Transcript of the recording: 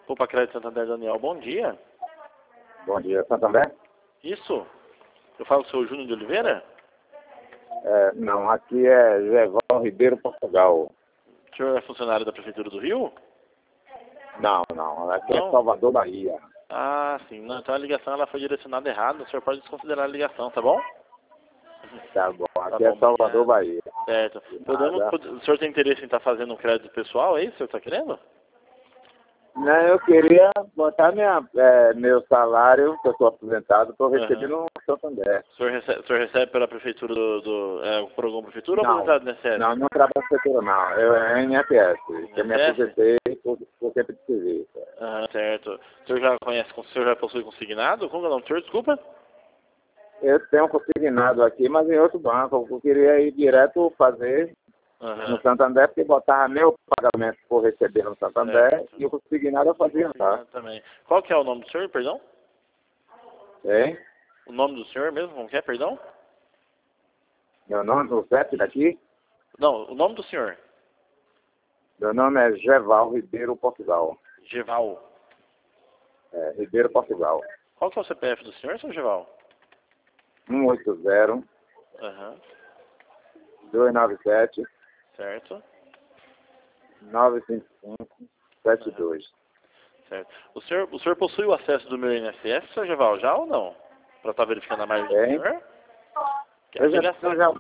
Opa, Crédito Santander, Daniel, bom dia. Bom dia, Santander? Isso? Eu falo com o seu Júnior de Oliveira? Não, aqui é Geval Ribeiro, Portugal. O senhor é funcionário da Prefeitura do Rio? Não, aqui Não? é Salvador, Bahia. Ah, sim. Não, então a ligação ela foi direcionada errada. O senhor pode desconsiderar a ligação, tá bom? Tá bom, aqui Tá é bom, Salvador, obrigado. Bahia. Certo. Nada. O senhor tem interesse em estar fazendo um crédito pessoal, é isso que o senhor está querendo? Não, eu queria botar meu salário, que eu sou aposentado, estou recebendo no Santander. O senhor recebe pela Prefeitura por alguma Prefeitura ou aposentado no INSS? Não trabalho na prefeitura, não. Eu é INSS. Eu me INSS? aposentei por tempo de serviço. Certo. O senhor já conhece, o senhor já possui consignado? Como é o nome do senhor? Desculpa? Eu tenho um consignado aqui, mas em outro banco. Eu queria ir direto fazer no Santander, porque botava meu pagamento por receber no Santander, Certo. e o consignado eu fazia, tá? Também. Qual que é o nome do senhor, perdão? Hein? O nome do senhor mesmo, como que é, perdão? Meu nome, o CEP daqui? Não, o nome do senhor. Meu nome é Geval Ribeiro, Portugal. Geval. Ribeiro, Portugal. Qual que é o CPF do senhor, seu Geval? 180 297 Certo. 955 72. Certo. O senhor possui o acesso do meu INSS, seu Geval, já ou não? Para estar verificando a margem do Hein? senhor? Eu já